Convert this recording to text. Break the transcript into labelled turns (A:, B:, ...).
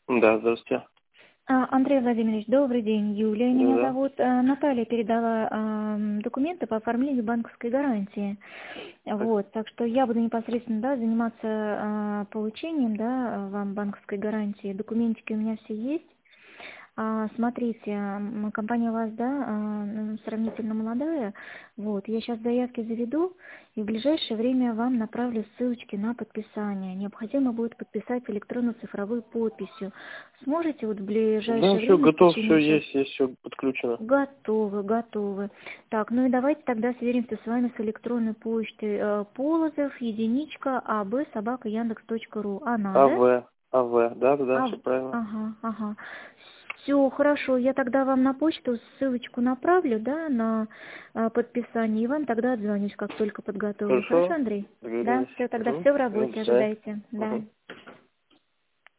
A: Да, здравствуйте.
B: Андрей Владимирович, добрый день. Юлия меня
A: Да.
B: зовут. Наталья передала документы по оформлению банковской гарантии.
A: Так.
B: Вот, так что я буду непосредственно, да, заниматься получением, да, вам банковской гарантии. Документики у меня все есть. Смотрите, компания у вас, да, сравнительно молодая. Вот, я сейчас заявки заведу, и в ближайшее время вам направлю ссылочки на подписание. Необходимо будет подписать электронно-цифровой подписью. Сможете вот в
A: Да,
B: ближайшее
A: все
B: время, в
A: готов, все
B: течение часа?
A: есть все подключено.
B: Готовы, готовы. Так, ну и давайте тогда сверимся с вами с электронной почтой. Полозов, единичка, ab@yandex.ru. Она, да?
A: Да, все правильно.
B: Ага. Все, хорошо. Я тогда вам на почту ссылочку направлю, да, на подписание, и вам тогда отзвонюсь, как только подготовлю. Хорошо,
A: Хорошо,
B: Андрей? Да,
A: договорились.
B: все, тогда
A: Угу.
B: все в
A: До
B: работе,
A: свидания.
B: ожидайте. Да.
A: Угу.